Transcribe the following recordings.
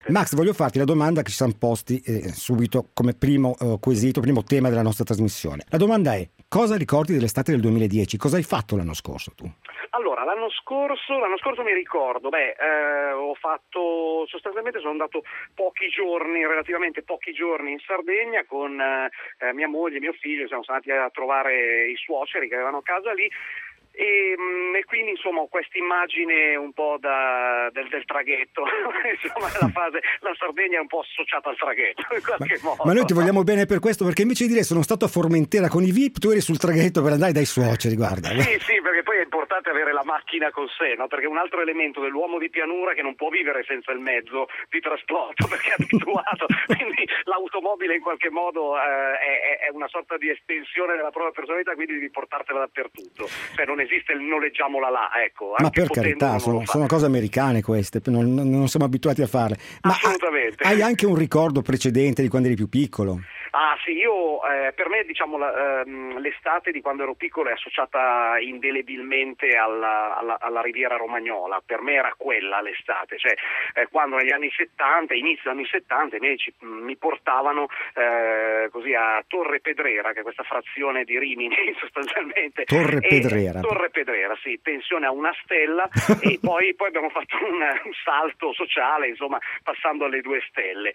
Max, voglio farti la domanda che ci siamo posti subito come primo quesito, primo tema della nostra trasmissione. La domanda è: cosa ricordi dell'estate del 2010? Cosa hai fatto l'anno scorso tu? Allora, l'anno scorso mi ricordo, ho fatto, sostanzialmente sono andato relativamente pochi giorni in Sardegna con mia moglie e mio figlio, siamo andati a trovare i suoceri che avevano casa lì. E quindi insomma ho questa immagine un po' del traghetto. Insomma la Sardegna è un po' associata al traghetto in qualche modo. Ma noi ti vogliamo bene per questo, perché invece di dire sono stato a Formentera con i VIP, tu eri sul traghetto per andare dai suoceri, guarda. Sì, perché poi è importante avere la macchina con sé, no? Perché un altro elemento dell'uomo di pianura che non può vivere senza il mezzo di trasporto perché è abituato, quindi l'automobile in qualche modo è una sorta di estensione della propria personalità, quindi devi portartela dappertutto. Cioè non esiste il noleggiamola là, ecco. Ma per carità, sono cose americane queste, non siamo abituati a farle. Ma assolutamente. Hai anche un ricordo precedente di quando eri più piccolo? Ah sì, io per me diciamo l'estate di quando ero piccolo è associata indelebilmente alla Riviera Romagnola. Per me era quella l'estate, cioè quando negli anni 70, inizio anni 70, i miei mi portavano così a Torre Pedrera, che è questa frazione di Rimini sostanzialmente. Torre Pedrera, sì, pensione a una stella e poi abbiamo fatto un salto sociale, insomma, passando alle 2 stelle.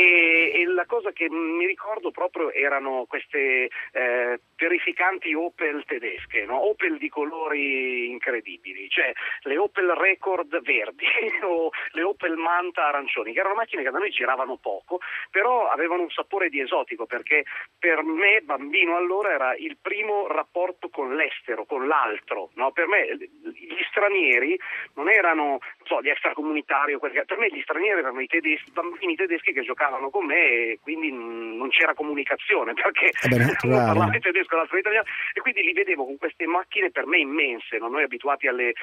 E la cosa che mi ricordo proprio erano queste terrificanti Opel tedesche, no? Opel di colori incredibili, cioè le Opel Record verdi o le Opel Manta arancioni, che erano macchine che da noi giravano poco, però avevano un sapore di esotico, perché per me, bambino allora, era il primo rapporto con l'estero, con l'altro, no? Per me gli stranieri non erano, gli extracomunitari, per me gli stranieri erano i bambini tedeschi che giocavano con me, e quindi non c'era comunicazione, perché uno parlava in tedesco, l'altro in italiano, e quindi li vedevo con queste macchine per me immense, no? Noi abituati alle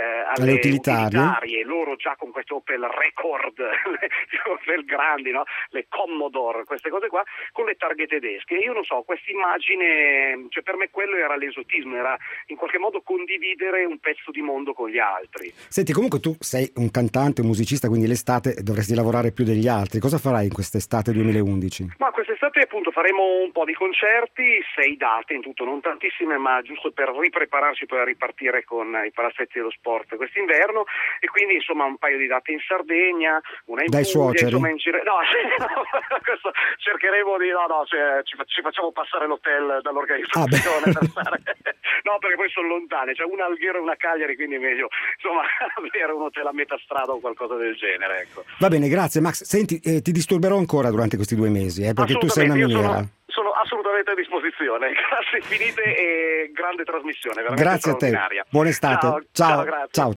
utilitarie, loro già con queste Opel Record, le Opel grandi, no? Le Commodore, queste cose qua, con le targhe tedesche. E io non so, questa immagine, cioè per me quello era l'esotismo, era in qualche modo condividere un pezzo di mondo con gli altri. Senti, comunque tu sei un cantante, un musicista, quindi l'estate dovresti lavorare più degli altri. Cosa farai in quest'estate 2011? Ma quest'estate appunto faremo un po' di concerti, 6 date in tutto, non tantissime, ma giusto per riprepararci per ripartire con i palazzetti dello sport quest'inverno, e quindi insomma un paio di date in Sardegna, una in Dai Puglia, suoceri? insomma questo cercheremo di ci facciamo passare l'hotel dall'organizzazione per stare. No, perché poi sono lontane, cioè una a Alghero e una a Cagliari, quindi è meglio insomma avere un hotel a metà strada o qualcosa del genere, ecco. Va bene, grazie Max. Senti, ti disturberò ancora durante questi 2 mesi, perché tu sei una miniera. Sono assolutamente a disposizione. Grazie infinite e grande trasmissione, veramente grazie a te. straordinaria. Buona estate. Ciao, grazie. Ciao.